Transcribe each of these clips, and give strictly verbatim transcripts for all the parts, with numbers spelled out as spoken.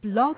Blog.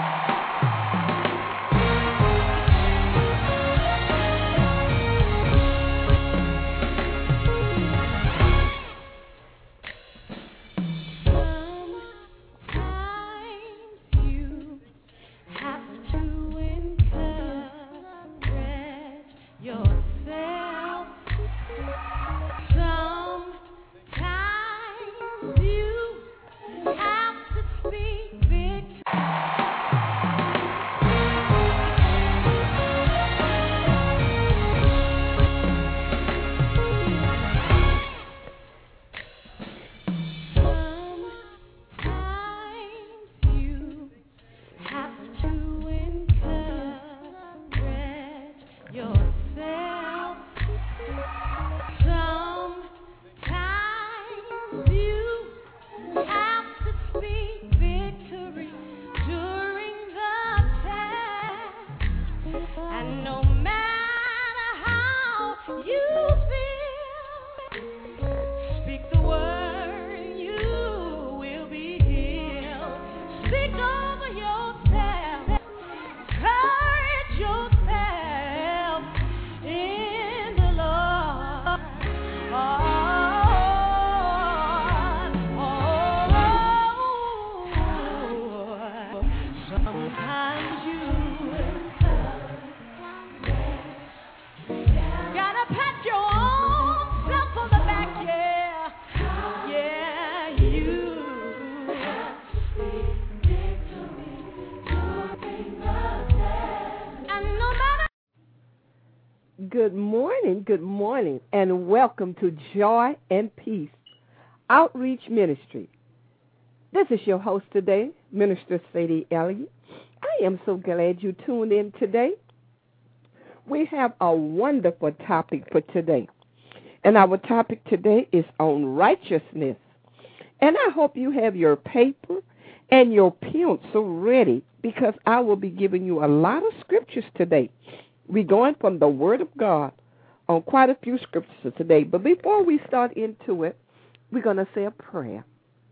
Good morning, good morning, and welcome to Joy and Peace Outreach Ministry. This is your host today, Minister Sadie Elliott. I am so glad you tuned in today. We have a wonderful topic for today, and our topic today is on righteousness. And I hope you have your paper and your pencil ready, because I will be giving you a lot of scriptures today. We're going from the Word of God on quite a few scriptures today. But before we start into it, we're going to say a prayer.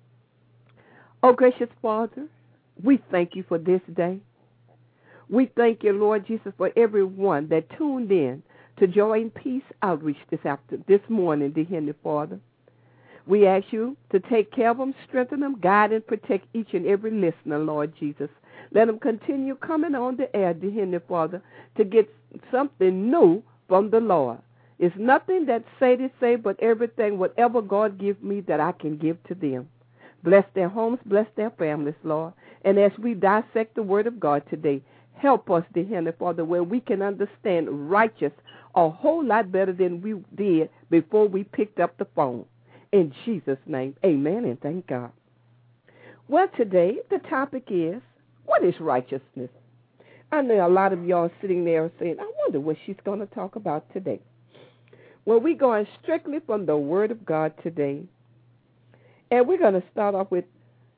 Oh, gracious Father, we thank you for this day. We thank you, Lord Jesus, for everyone that tuned in to Joy and Peace Outreach this after this morning, dear Heavenly Father. We ask you to take care of them, strengthen them, guide and protect each and every listener, Lord Jesus. Let them continue coming on the air, dear Heavenly Father, to get something new from the Lord. It's nothing that Sadie say, but everything, whatever God give me, that I can give to them. Bless their homes, bless their families, Lord. And as we dissect the Word of God today, help us, dear Heavenly Father, where we can understand righteous a whole lot better than we did before we picked up the phone. In Jesus' name, amen, and thank God. Well, today the topic is, what is righteousness? I know a lot of y'all sitting there saying, I wonder what she's going to talk about today. Well, we're going strictly from the Word of God today. And we're going to start off with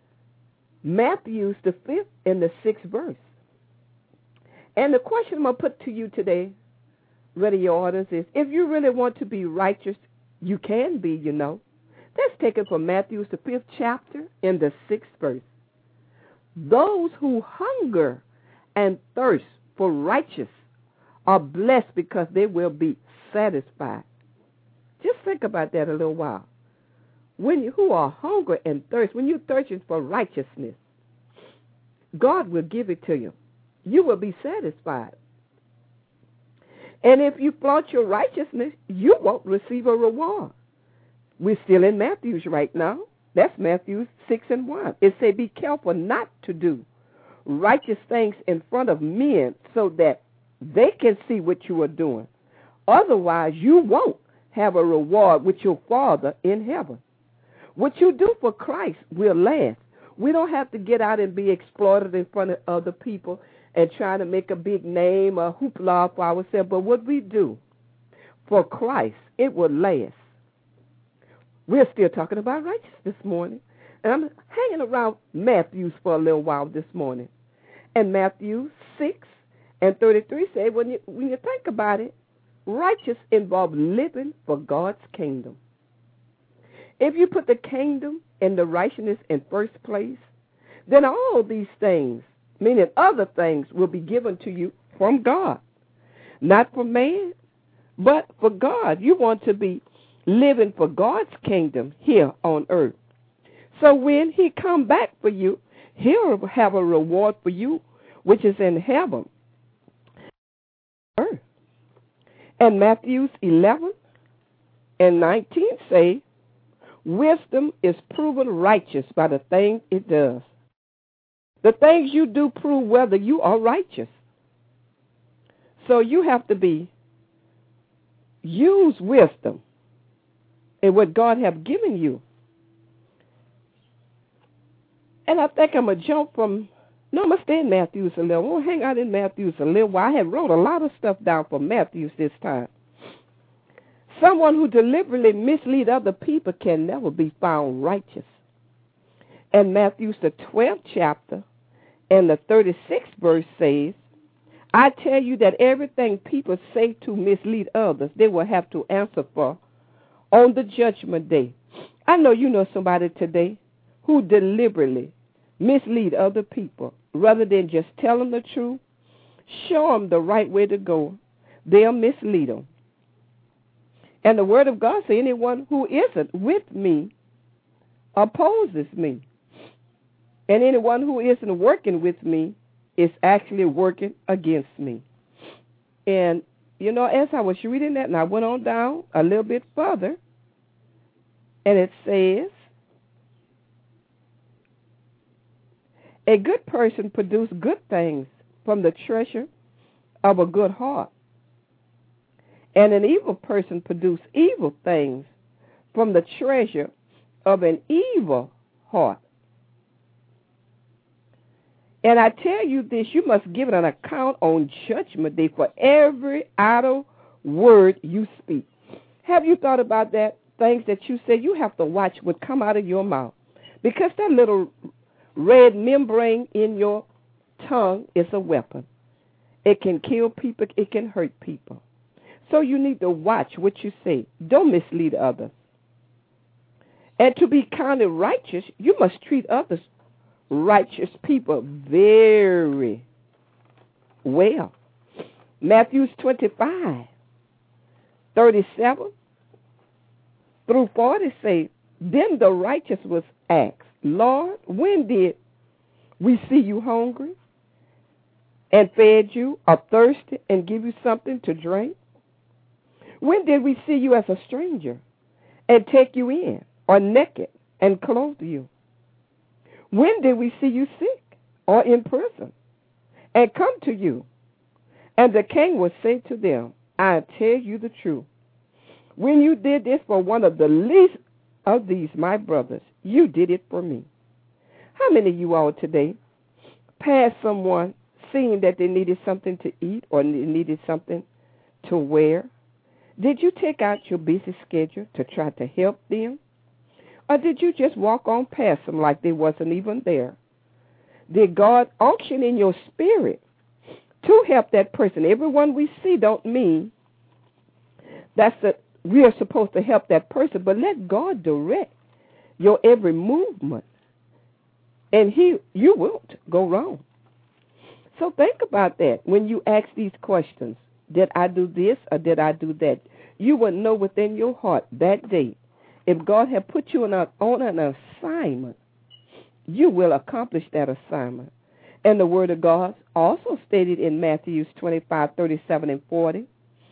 Matthew, the fifth and the sixth verse. And the question I'm going to put to you today, ready your orders, is if you really want to be righteous, you can be, you know. Let's take it from Matthew, the fifth chapter and the sixth verse. Those who hunger and thirst for righteousness are blessed, because they will be satisfied. Just think about that a little while. When you who are hungry and thirst, when you're thirsting for righteousness, God will give it to you. You will be satisfied. And if you flaunt your righteousness, you won't receive a reward. We're still in Matthew's right now. That's Matthew six and one. It says, be careful not to do righteous things in front of men, so that they can see what you are doing. Otherwise, you won't have a reward with your Father in heaven. What you do for Christ will last. We don't have to get out and be exploited in front of other people and try to make a big name or hoopla for ourselves. But what we do for Christ, it will last. We're still talking about righteousness this morning. And I'm hanging around Matthew's for a little while this morning. And Matthew six and thirty-three say, when you, when you think about it, righteous involves living for God's kingdom. If you put the kingdom and the righteousness in first place, then all these things, meaning other things, will be given to you from God. Not from man, but for God. You want to be living for God's kingdom here on earth. So when he come back for you, he'll have a reward for you, which is in heaven. Earth. And Matthew eleven and nineteen say, wisdom is proven righteous by the things it does. The things you do prove whether you are righteous. So you have to be, use wisdom in what God has given you. And I think I'm going to jump from, no, I'm going to stay in Matthew eleven. I'm going to hang out in Matthew eleven. Well, I have wrote a lot of stuff down for Matthew this time. Someone who deliberately mislead other people can never be found righteous. And Matthew, the twelfth chapter, and the thirty-sixth verse says, I tell you that everything people say to mislead others, they will have to answer for on the judgment day. I know you know somebody today who deliberately mislead other people rather than just tell them the truth, show them the right way to go. They'll mislead them. And the word of God says anyone who isn't with me opposes me. And anyone who isn't working with me is actually working against me. And, you know, as I was reading that, and I went on down a little bit further, and it says, a good person produces good things from the treasure of a good heart. And an evil person produces evil things from the treasure of an evil heart. And I tell you this, you must give an account on judgment day for every idle word you speak. Have you thought about that? Things that you say, you have to watch what come out of your mouth. Because that little red membrane in your tongue is a weapon. It can kill people. It can hurt people. So you need to watch what you say. Don't mislead others. And to be counted righteous, you must treat others, righteous people, very well. Matthew twenty-five, thirty-seven through forty say, then the righteous was asked, Lord, when did we see you hungry and fed you, or thirsty and give you something to drink? When did we see you as a stranger and take you in, or naked and clothe you? When did we see you sick or in prison and come to you? And the king would say to them, I tell you the truth. When you did this for one of the least of these, my brothers, you did it for me. How many of you all today passed someone seeing that they needed something to eat or needed something to wear? Did you take out your busy schedule to try to help them? Or did you just walk on past them like they wasn't even there? Did God auction in your spirit to help that person? Everyone we see don't mean that's the, we are supposed to help that person, but let God direct your every movement, and he you won't go wrong. So think about that when you ask these questions. Did I do this or did I do that? You will know within your heart that day. If God had put you on, a, on an assignment, you will accomplish that assignment. And the word of God also stated in Matthew twenty-five, thirty-seven, and forty,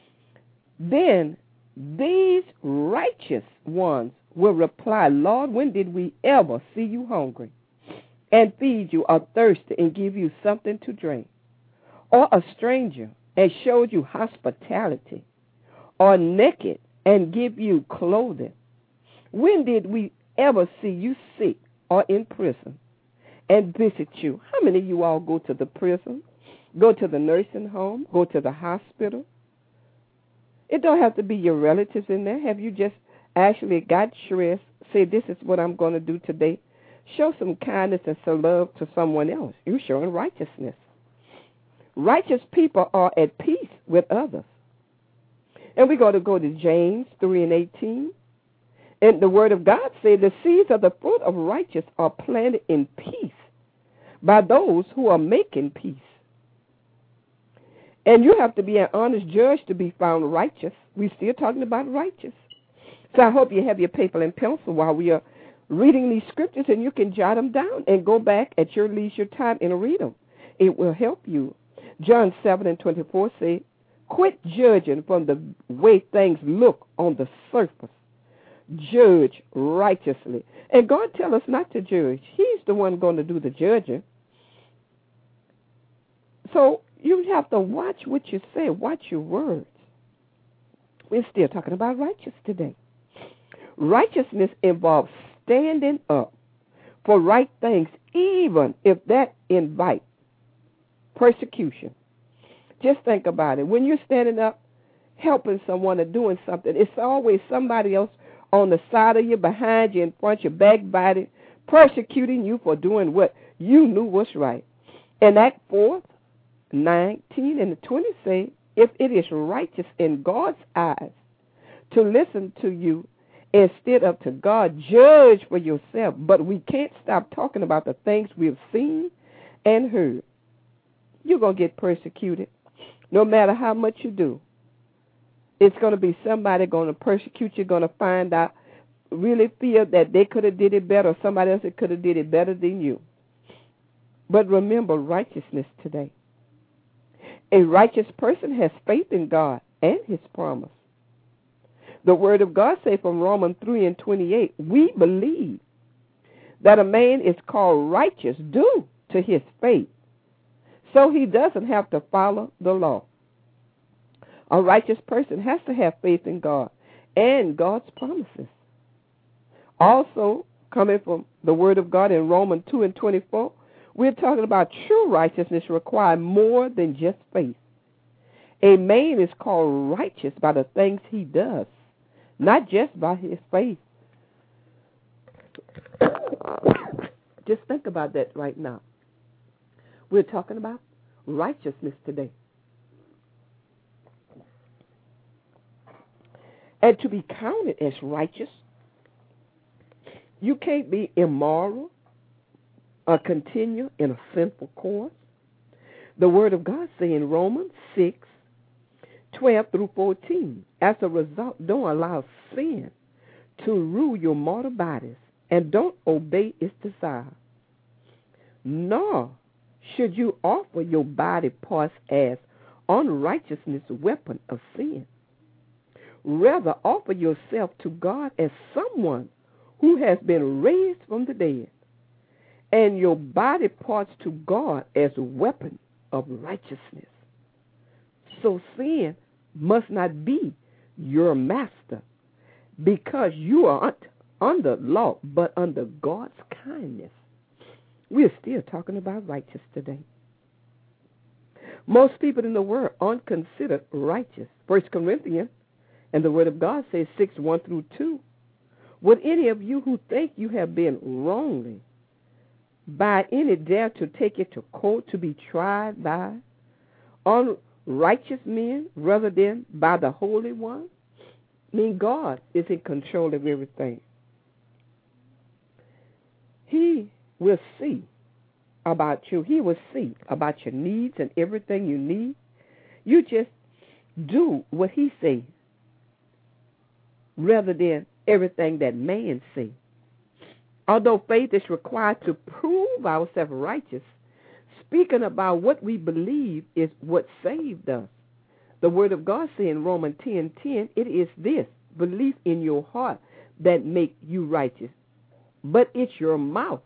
then these righteous ones will reply, Lord, when did we ever see you hungry and feed you, or thirsty and give you something to drink, or a stranger and showed you hospitality, or naked and give you clothing? When did we ever see you sick or in prison and visit you? How many of you all go to the prison, go to the nursing home, go to the hospital? It don't have to be your relatives in there. Have you just actually got stressed, say, this is what I'm going to do today? Show some kindness and some love to someone else. You're showing righteousness. Righteous people are at peace with others. And we're going to go to James three and eighteen. And the word of God says, the seeds of the fruit of righteousness are planted in peace by those who are making peace. And you have to be an honest judge to be found righteous. We're still talking about righteous. So I hope you have your paper and pencil while we are reading these scriptures, and you can jot them down and go back at your leisure time and read them. It will help you. John seven and twenty-four say, quit judging from the way things look on the surface. Judge righteously. And God tells us not to judge. He's the one going to do the judging. So you have to watch what you say. Watch your words. We're still talking about righteous today. Righteousness involves standing up for right things, even if that invites persecution. Just think about it. When you're standing up, helping someone or doing something, it's always somebody else on the side of you, behind you, in front of you, backbiting, persecuting you for doing what you knew was right. In Act four, nineteen and twenty say, if it is righteous in God's eyes to listen to you instead of to God, judge for yourself. But we can't stop talking about the things we've seen and heard. You're going to get persecuted no matter how much you do. It's going to be somebody going to persecute you, going to find out, really feel that they could have did it better, or somebody else could have did it better than you. But remember righteousness today. A righteous person has faith in God and his promise. The word of God says from Romans three and twenty-eight, we believe that a man is called righteous due to his faith, so he doesn't have to follow the law. A righteous person has to have faith in God and God's promises. Also, coming from the word of God in Romans two and twenty-four, we're talking about true righteousness requires more than just faith. A man is called righteous by the things he does, not just by his faith. Just think about that right now. We're talking about righteousness today. And to be counted as righteous, you can't be immoral or continue in a sinful course. The word of God says in Romans six, twelve through fourteen, as a result, don't allow sin to rule your mortal bodies and don't obey its desire. Nor should you offer your body parts as unrighteousness weapon of sin. Rather, offer yourself to God as someone who has been raised from the dead, and your body parts to God as a weapon of righteousness. So sin must not be your master, because you are under law, but under God's kindness. We're still talking about righteous today. Most people in the world aren't considered righteous. First Corinthians, and the word of God says six, one through two. Would any of you who think you have been wrongly by any dare to take it to court to be tried by unrighteous men rather than by the Holy One? I mean, God is in control of everything. He will see about you. He will see about your needs and everything you need. You just do what he says rather than everything that man says. Although faith is required to prove ourselves righteous, speaking about what we believe is what saved us. The word of God says in Romans ten ten, it is this belief in your heart that make you righteous, but it's your mouth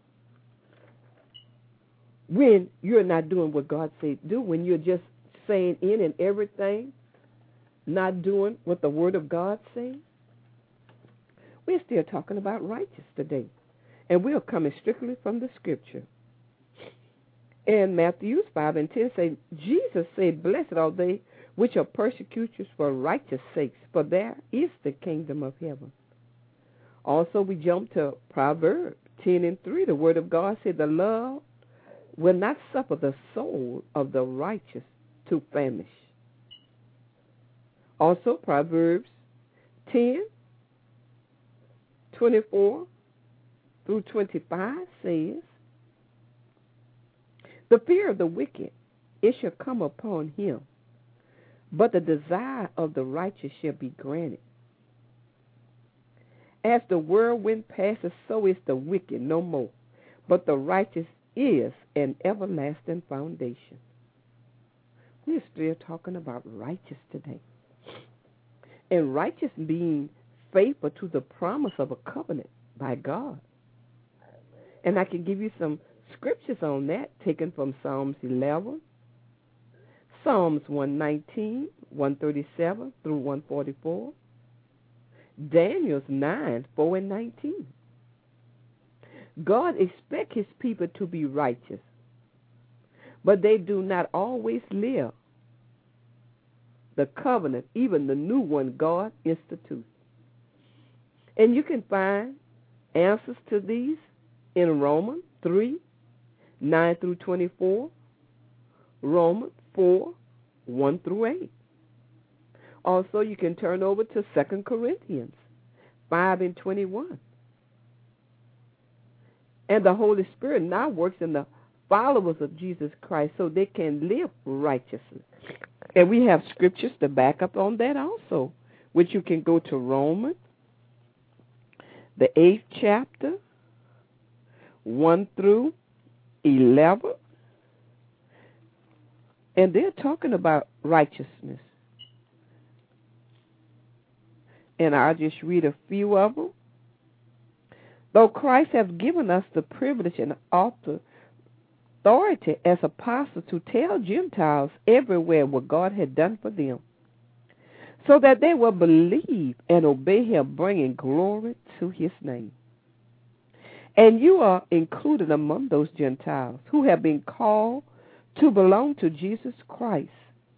when you're not doing what God said do, when you're just saying in and everything, not doing what the word of God says. We're still talking about righteous today, and we're coming strictly from the scripture. And Matthew five and ten say, Jesus said, blessed are they which are persecuted for righteous sakes, for there is the kingdom of heaven. Also, we jump to Proverbs ten and three. The word of God said, the Lord will not suffer the soul of the righteous to famish. Also, Proverbs ten, twenty-four through twenty-five says, The fear of the wicked, it shall come upon him, but the desire of the righteous shall be granted. As the whirlwind passes, so is the wicked no more, but the righteous is an everlasting foundation. We're still talking about righteous today. And righteous being faithful to the promise of a covenant by God. And I can give you some scriptures on that, taken from Psalms eleven, Psalms one nineteen, one thirty-seven through one forty-four, Daniel's nine, four and nineteen. God expects his people to be righteous, but they do not always live the covenant, even the new one God institutes. And you can find answers to these in Romans three, nine through twenty-four, Romans four, one through eight. Also, you can turn over to Second Corinthians five and twenty-one. And the Holy Spirit now works in the followers of Jesus Christ so they can live righteously. And we have scriptures to back up on that also, which you can go to Romans, the eighth chapter, one through eleven. And they're talking about righteousness. And I'll just read a few of them. Though Christ has given us the privilege and authority as apostles to tell Gentiles everywhere what God had done for them, so that they will believe and obey him, bringing glory to his name. And you are included among those Gentiles who have been called to belong to Jesus Christ.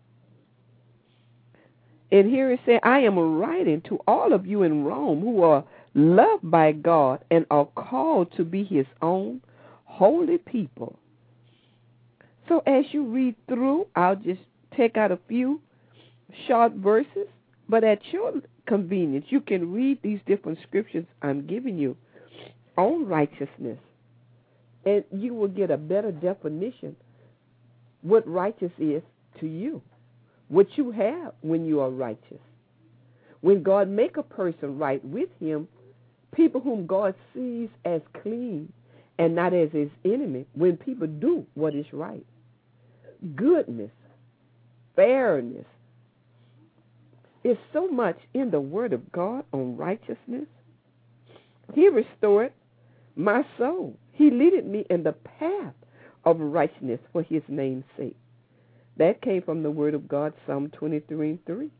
And here it says, I am writing to all of you in Rome who are loved by God and are called to be his own holy people. So as you read through, I'll just take out a few short verses, but at your convenience, you can read these different scriptures I'm giving you on righteousness, and you will get a better definition what righteous is to you, what you have when you are righteous. When God make a person right with him, people whom God sees as clean and not as his enemy, when people do what is right, goodness, fairness, is so much in the word of God on righteousness. He restored my soul. He leaded me in the path of righteousness for his name's sake. That came from the word of God, Psalm twenty-three and three.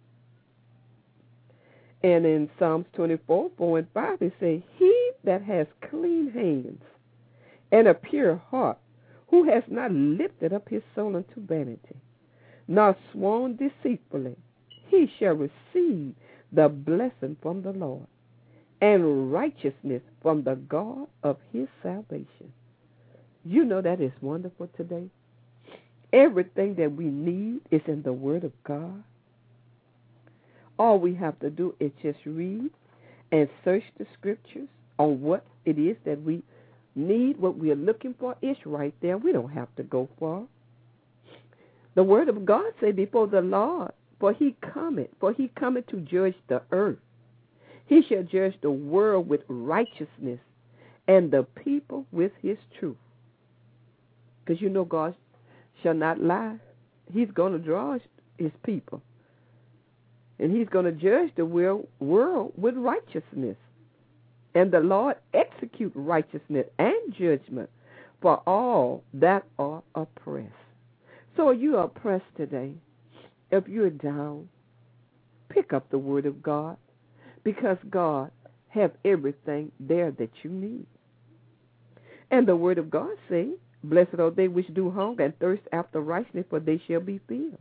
And in Psalms twenty-four, four and five, it says, he that has clean hands and a pure heart, who has not lifted up his soul unto vanity, nor sworn deceitfully, he shall receive the blessing from the Lord, and righteousness from the God of his salvation. You know that is wonderful today. Everything that we need is in the Word of God. All we have to do is just read and search the Scriptures on what it is that we need, what we are looking for. It's right there. We don't have to go far. The Word of God say before the Lord, for he cometh, for he cometh to judge the earth. He shall judge the world with righteousness and the people with his truth. Because you know God shall not lie. He's going to draw his people. And he's going to judge the world with righteousness. And the Lord execute righteousness and judgment for all that are oppressed. So you are oppressed today. If you're down, pick up the Word of God, because God have everything there that you need. And the Word of God say, blessed are they which do hunger and thirst after righteousness, for they shall be filled.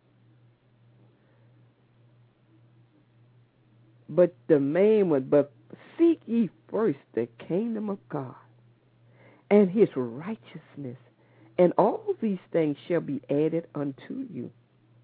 But the main one, but seek ye first the kingdom of God and his righteousness, and all these things shall be added unto you.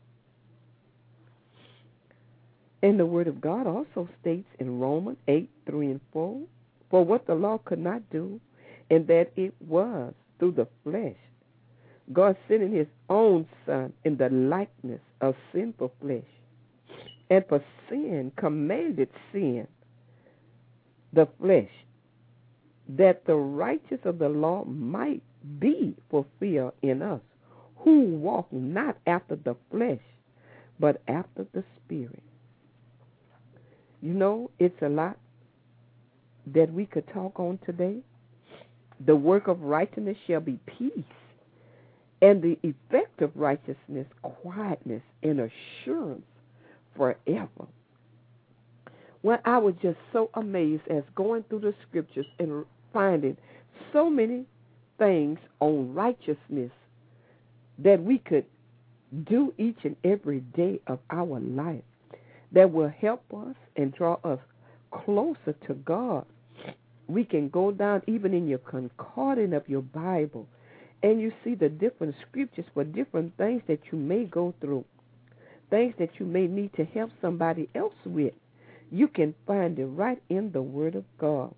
And the Word of God also states in Romans eight, three and four, for what the law could not do, and that it was through the flesh, God sending his own son in the likeness of sinful flesh, and for sin commanded sin, the flesh, that the righteousness of the law might be fulfilled in us, who walk not after the flesh, but after the Spirit. You know, it's a lot that we could talk on today. The work of righteousness shall be peace, and the effect of righteousness, quietness and assurance forever. Well, I was just so amazed as going through the scriptures and finding so many things on righteousness that we could do each and every day of our life that will help us and draw us closer to God. We can go down even in your concordance of your Bible, and you see the different scriptures for different things that you may go through, things that you may need to help somebody else with. You can find it right in the Word of God.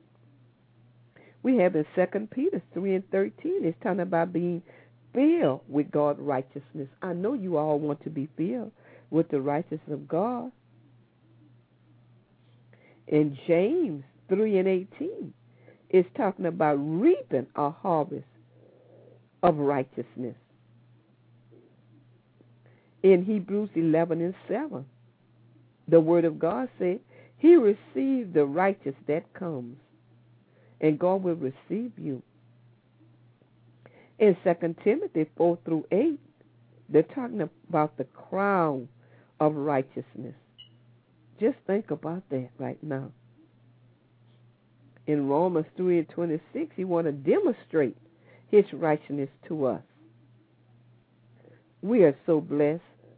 We have in Second Peter three and thirteen, it's talking about being filled with God's righteousness. I know you all want to be filled with the righteousness of God. In James three and eighteen, it's talking about reaping a harvest of righteousness. In Hebrews eleven and seven, the Word of God said, he received the righteous that comes, and God will receive you. In Second Timothy four through eight, they're talking about the crown of righteousness. Just think about that right now. In Romans three and twenty-six, he wants to demonstrate his righteousness to us. We are so blessed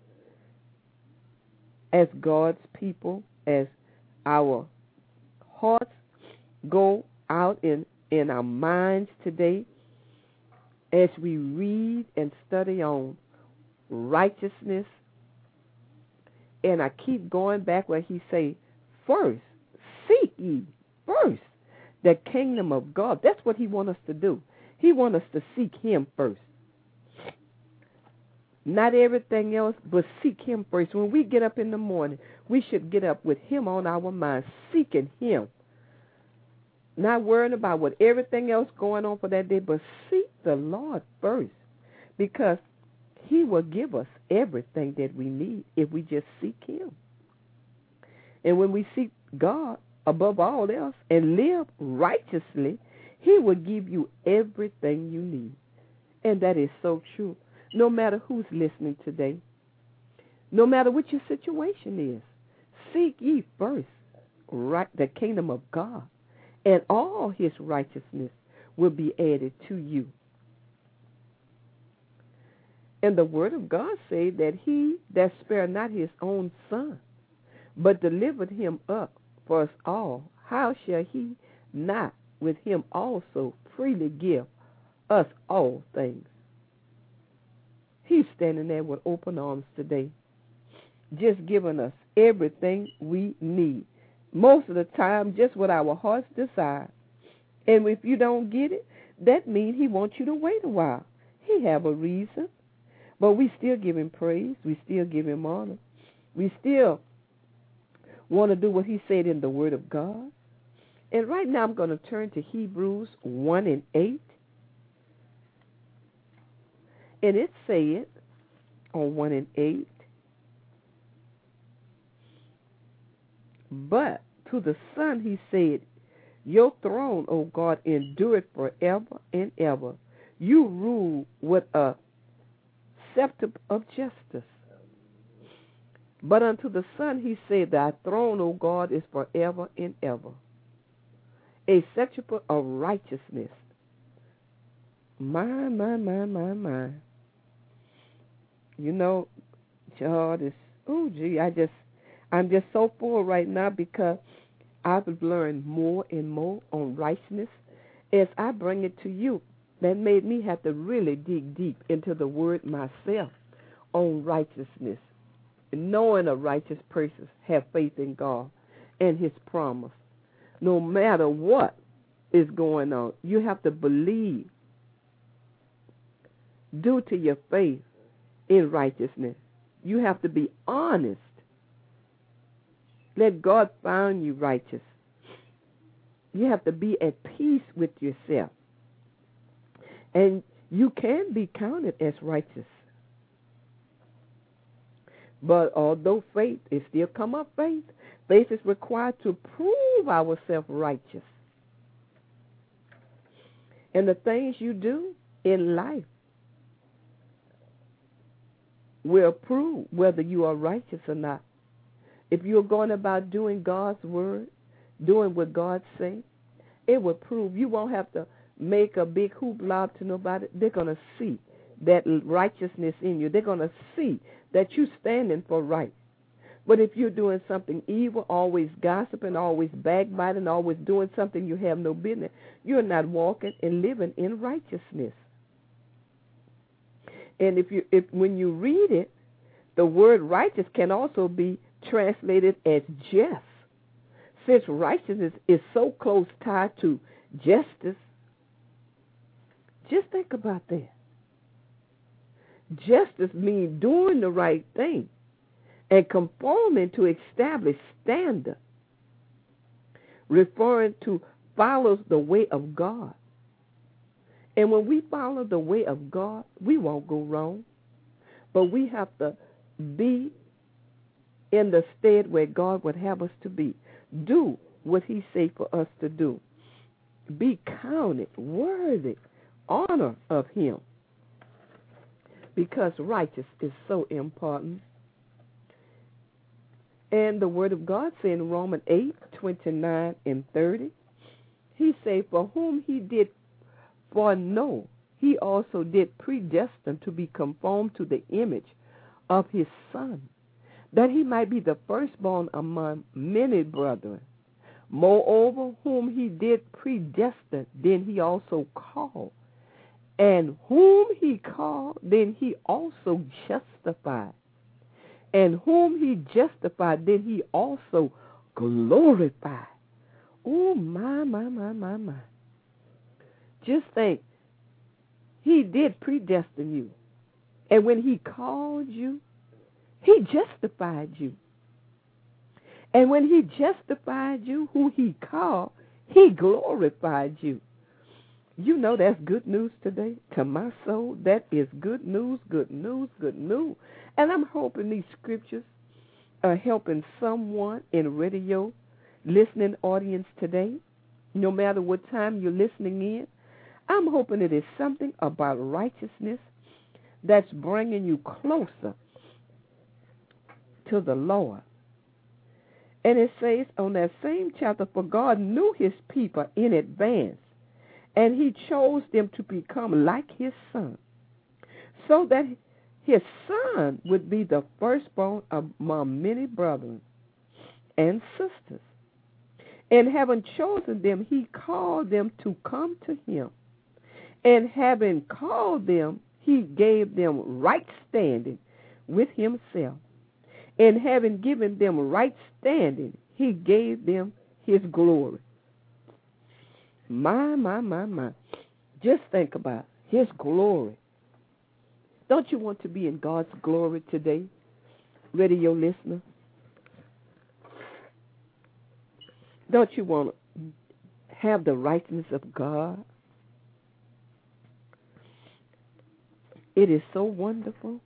as God's people, as our hearts go out in, in our minds today, as we read and study on righteousness. And I keep going back where he say, first, seek ye first the kingdom of God. That's what he wants us to do. He wants us to seek him first. Not everything else, but seek him first. When we get up in the morning, we should get up with him on our mind, seeking him. Not worrying about what everything else going on for that day, but seek the Lord first, because he will give us everything that we need if we just seek him. And when we seek God above all else and live righteously, he will give you everything you need. And that is so true. No matter who's listening today, no matter what your situation is, seek ye first right, the kingdom of God, and all his righteousness will be added to you. And the word of God says that he that spared not his own son, but delivered him up for us all, how shall he not with him also freely give us all things? He's standing there with open arms today, just giving us everything we need. Most of the time, just what our hearts desire. And if you don't get it, that means he wants you to wait a while. He have a reason. But we still give him praise. We still give him honor. We still want to do what he said in the Word of God. And right now I'm going to turn to Hebrews one and eight. And it said on one and eight, but to the Son he said, your throne, O God, endureth forever and ever. You rule with a scepter of justice. But unto the Son he said, thy throne, O God, is forever and ever. A scepter of righteousness. My, my, my, my, my. You know, God is, oh, gee, I just, I'm just so full right now because I've learned more and more on righteousness as I bring it to you. That made me have to really dig deep into the word myself on righteousness. And knowing a righteous person have faith in God and his promise. No matter what is going on, you have to believe due to your faith in righteousness. You have to be honest. Let God find you righteous. You have to be at peace with yourself. And you can be counted as righteous. But although faith is still come up faith, faith is required to prove ourselves righteous. And the things you do in life will prove whether you are righteous or not. If you're going about doing God's word, doing what God says, it will prove. You won't have to make a big hoopla to nobody. They're going to see that righteousness in you. They're going to see that you're standing for right. But if you're doing something evil, always gossiping, always backbiting, always doing something you have no business, you're not walking and living in righteousness. And if you, if when you read it, the word righteous can also be translated as just. Since righteousness is so close tied to justice, just think about that. Justice means doing the right thing and conforming to established standard, referring to follows the way of God. And when we follow the way of God, we won't go wrong. But we have to be in the stead where God would have us to be. Do what he said for us to do. Be counted worthy, honor of him. Because righteous is so important. And the word of God said in Romans eight, twenty-nine and thirty, he said, for whom he did foreknow, he also did predestine to be conformed to the image of his Son, that he might be the firstborn among many brethren. Moreover, whom he did predestine, then he also called. And whom he called, then he also justified. And whom he justified, then he also glorified. Oh, my, my, my, my, my. Just think, he did predestine you. And when he called you, he justified you. And when he justified you, who he called, he glorified you. You know that's good news today. To my soul, that is good news, good news, good news. And I'm hoping these scriptures are helping someone in radio listening audience today, no matter what time you're listening in. I'm hoping it is something about righteousness that's bringing you closer to the Lord. And it says on that same chapter, for God knew his people in advance, and he chose them to become like his Son, so that his Son would be the firstborn among many brethren and sisters. And having chosen them, he called them to come to him. And having called them, he gave them right standing with himself. And having given them right standing, he gave them his glory. My, my, my, my. Just think about his glory. Don't you want to be in God's glory today, radio listener? Don't you want to have the righteousness of God? It is so wonderful.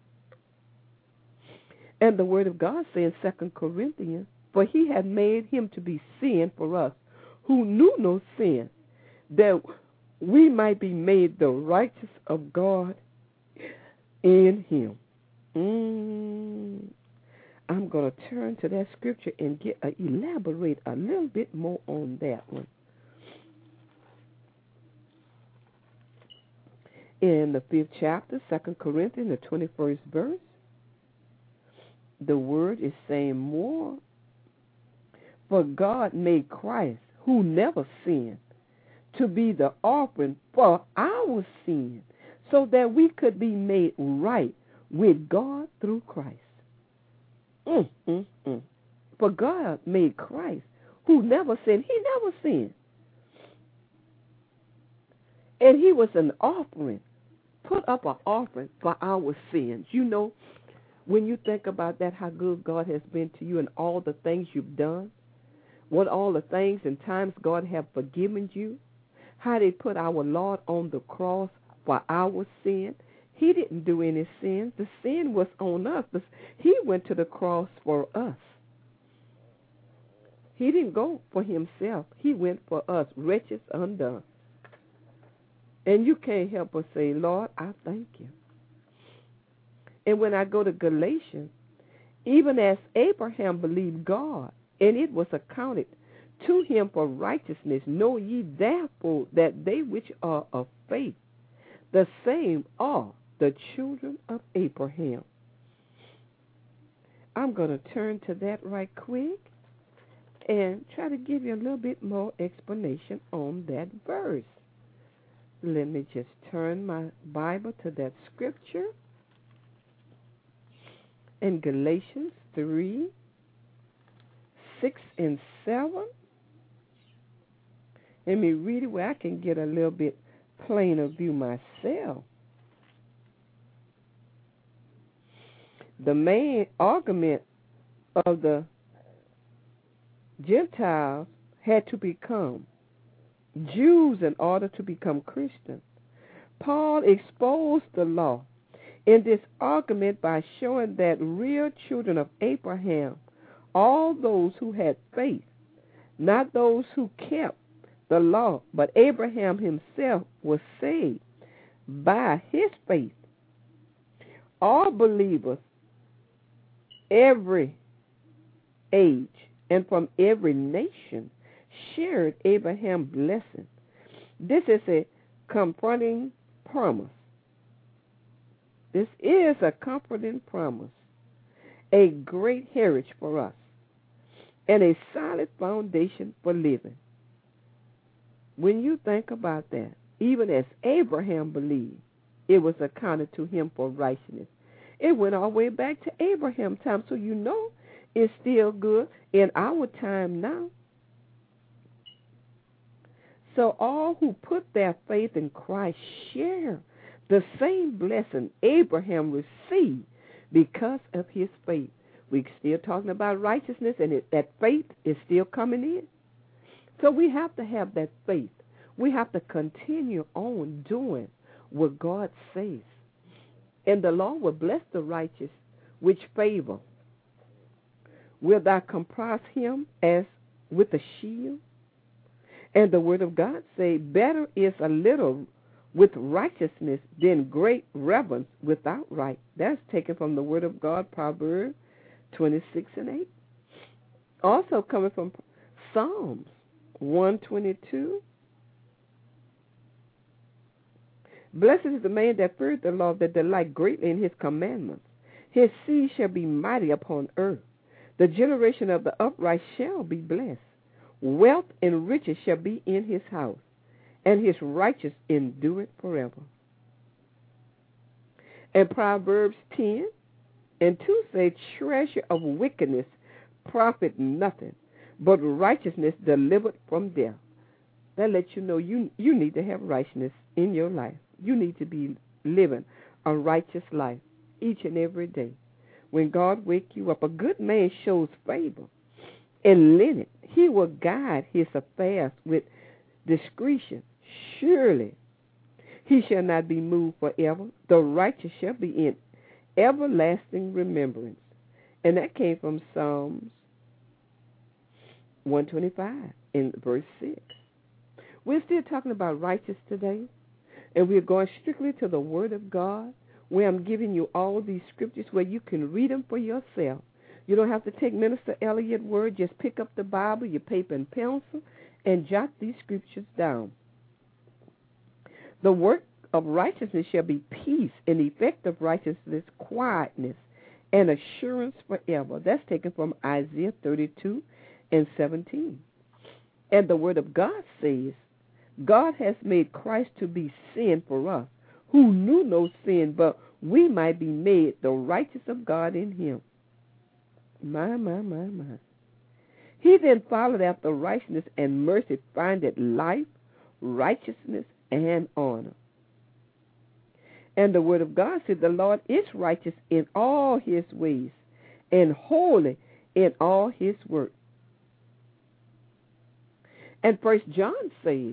And the word of God says in Second Corinthians, for he had made him to be sin for us, who knew no sin, that we might be made the righteous of God in him. Mm. I'm going to turn to that scripture and get uh, elaborate a little bit more on that one. In the fifth chapter, Second Corinthians, the twenty-first verse, the word is saying more. For God made Christ, who never sinned, to be the offering for our sin, so that we could be made right with God through Christ. Mm, mm, mm. For God made Christ, who never sinned. He never sinned. And he was an offering put up an offering for our sins. You know, when you think about that, how good God has been to you and all the things you've done, what all the things and times God have forgiven you, how they put our Lord on the cross for our sin. He didn't do any sins. The sin was on us. He went to the cross for us. He didn't go for himself. He went for us, wretches undone. And you can't help but say, Lord, I thank you. And when I go to Galatians, even as Abraham believed God, and it was accounted to him for righteousness, know ye therefore that they which are of faith, the same are the children of Abraham. I'm going to turn to that right quick and try to give you a little bit more explanation on that verse. Let me just turn my Bible to that scripture. In Galatians three, six and seven. Let me read it where I can get a little bit plainer view myself. The main argument of the Gentiles had to become Jews in order to become Christians. Paul exposed the law in this argument by showing that real children of Abraham, all those who had faith, not those who kept the law, but Abraham himself was saved by his faith. All believers, every age, and from every nation shared Abraham's blessing. This is a comforting promise. This is a comforting promise, a great heritage for us, and a solid foundation for living. When you think about that, even as Abraham believed, it was accounted to him for righteousness. It went all the way back to Abraham's time, so you know it's still good in our time now. So all who put their faith in Christ share the same blessing Abraham received because of his faith. We're still talking about righteousness, and it, that faith is still coming in. So we have to have that faith. We have to continue on doing what God says. And the Lord will bless the righteous, which favor. Will thou compass him as with a shield? And the word of God say, better is a little with righteousness than great reverence without right. That's taken from the word of God, Proverbs twenty-six and eight. Also coming from Psalms one twenty-two. Blessed is the man that feareth the Lord, that delight greatly in his commandments. His seed shall be mighty upon earth. The generation of the upright shall be blessed. Wealth and riches shall be in his house, and his righteousness endureth forever. And Proverbs ten and two say, treasure of wickedness profit nothing, but righteousness delivered from death. That lets you know you, you need to have righteousness in your life. You need to be living a righteous life each and every day. When God wakes you up, a good man shows favor and linen. He will guide his affairs with discretion. Surely he shall not be moved forever. The righteous shall be in everlasting remembrance. And that came from Psalms one twenty-five in verse six. We're still talking about righteous today, and we're going strictly to the Word of God, where I'm giving you all these scriptures where you can read them for yourself. You don't have to take Minister Elliott's word. Just pick up the Bible, your paper and pencil, and jot these scriptures down. The work of righteousness shall be peace, and the effect of righteousness, quietness, and assurance forever. That's taken from Isaiah thirty-two and seventeen. And the Word of God says, God has made Christ to be sin for us, who knew no sin, but we might be made the righteousness of God in him. My, my, my, my. He then followed after righteousness and mercy, findeth life, righteousness, and honor. And the word of God said the Lord is righteous in all his ways and holy in all his work. And First John says,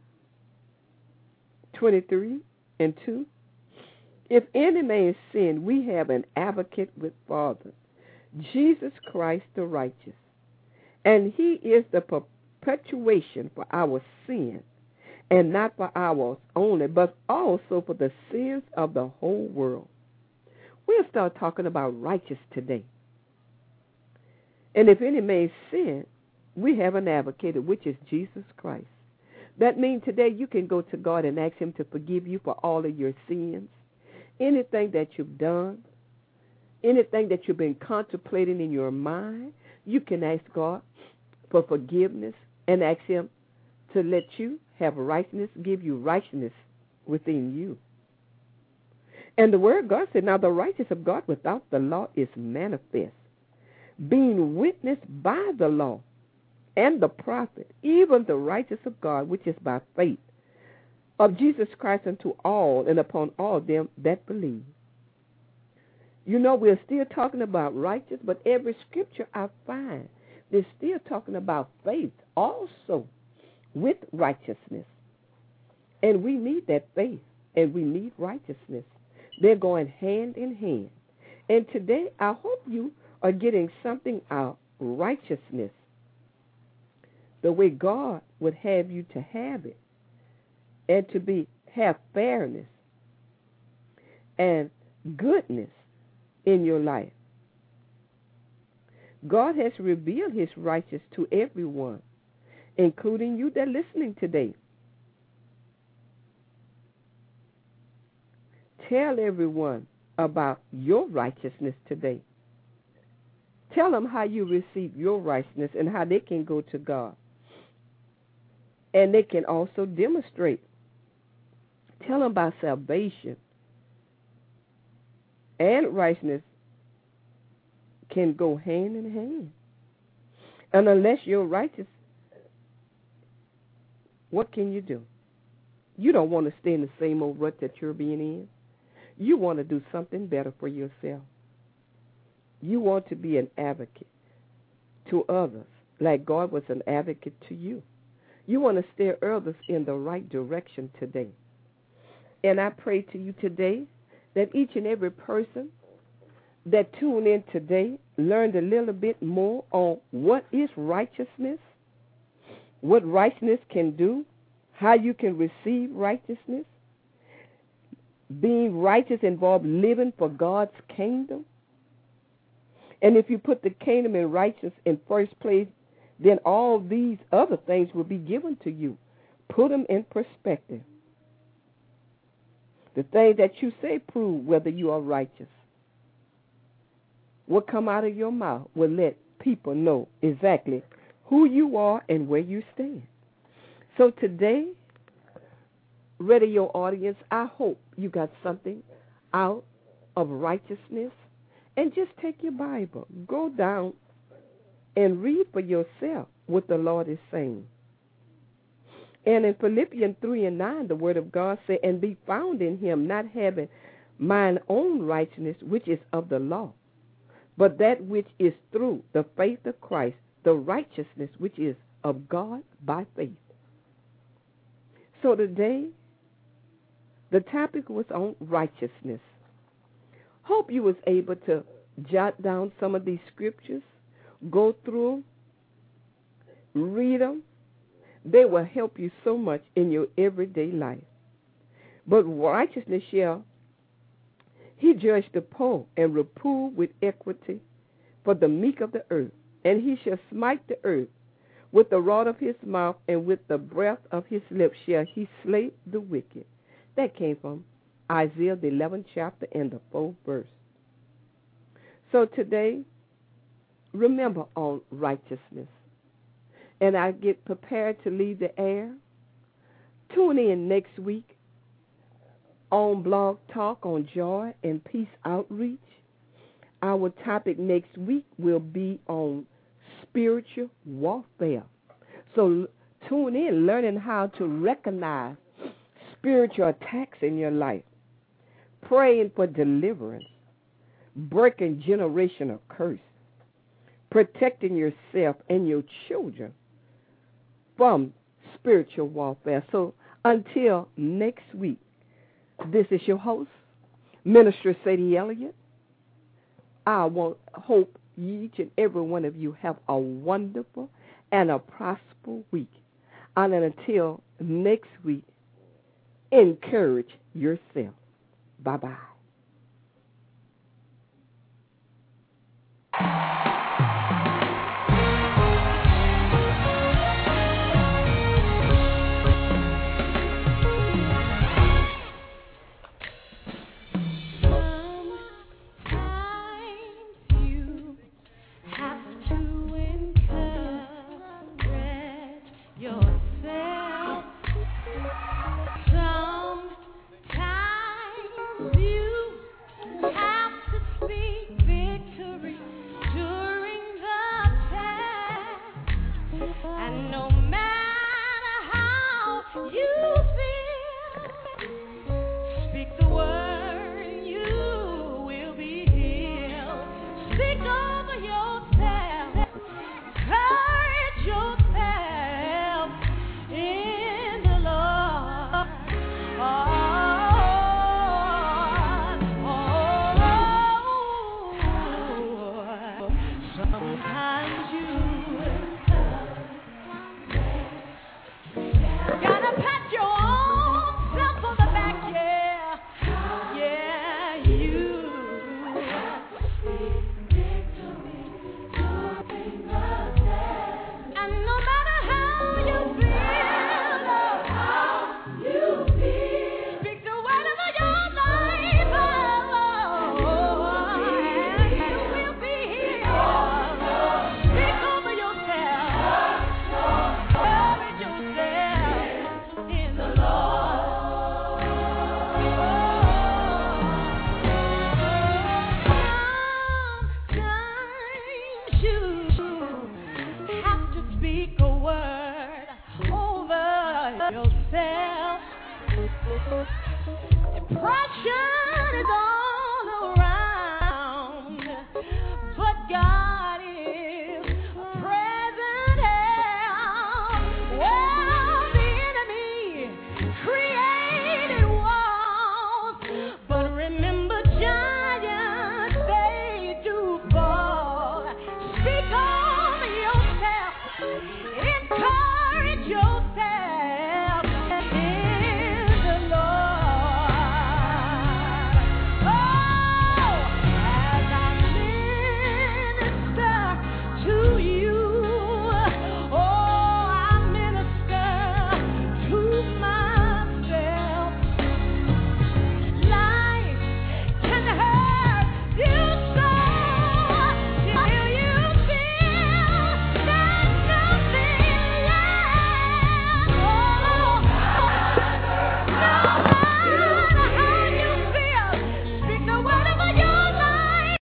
twenty-three and two, if any man sin, we have an advocate with Father, Jesus Christ the righteous. And he is the perpetuation for our sin, and not for ours only, but also for the sins of the whole world. We'll start talking about righteous today. And if any man sin, we have an advocate, which is Jesus Christ. That means today you can go to God and ask him to forgive you for all of your sins, anything that you've done, anything that you've been contemplating in your mind. You can ask God for forgiveness and ask him to let you have righteousness, give you righteousness within you. And the word of God said, now the righteousness of God without the law is manifest, being witnessed by the law and the prophet, even the righteousness of God, which is by faith of Jesus Christ unto all and upon all them that believe. You know, we're still talking about righteous, but every scripture I find, they're still talking about faith also with righteousness. And we need that faith, and we need righteousness. They're going hand in hand. And today, I hope you are getting something out of righteousness, the way God would have you to have it, and to be have fairness and goodness in your life. God has revealed his righteousness to everyone, including you that are listening today. Tell everyone about your righteousness today. Tell them how you receive your righteousness and how they can go to God. And they can also demonstrate. Tell them about salvation. And righteousness can go hand in hand. And unless you're righteous, what can you do? You don't want to stay in the same old rut that you're being in. You want to do something better for yourself. You want to be an advocate to others, like God was an advocate to you. You want to steer others in the right direction today. And I pray to you today that each and every person that tuned in today learned a little bit more on what is righteousness, what righteousness can do, how you can receive righteousness. Being righteous involves living for God's kingdom. And if you put the kingdom and righteousness in first place, then all these other things will be given to you. Put them in perspective. The things that you say prove whether you are righteous. What come out of your mouth will let people know exactly who you are and where you stand. So today, radio audience, I hope you got something out of righteousness. And just take your Bible, go down and read for yourself what the Lord is saying. And in Philippians three and nine, the word of God says, and be found in him, not having mine own righteousness, which is of the law, but that which is through the faith of Christ, the righteousness which is of God by faith. So today, the topic was on righteousness. Hope you was able to jot down some of these scriptures, go through them, read them. They will help you so much in your everyday life. But righteousness shall he judge the poor and reprove with equity for the meek of the earth. And he shall smite the earth with the rod of his mouth, and with the breath of his lips shall he slay the wicked. That came from Isaiah, the eleventh chapter and the fourth verse. So today, remember on righteousness. And I get prepared to leave the air. Tune in next week on Blog Talk on Joy and Peace Outreach. Our topic next week will be on spiritual warfare. So tune in, learning how to recognize spiritual attacks in your life. praying for deliverance, breaking generational curse, protecting yourself and your children from spiritual warfare. So until next week, this is your host, Minister Sadie Elliott. I want hope each and every one of you have a wonderful and a prosperous week. And until next week, encourage yourself. Bye-bye.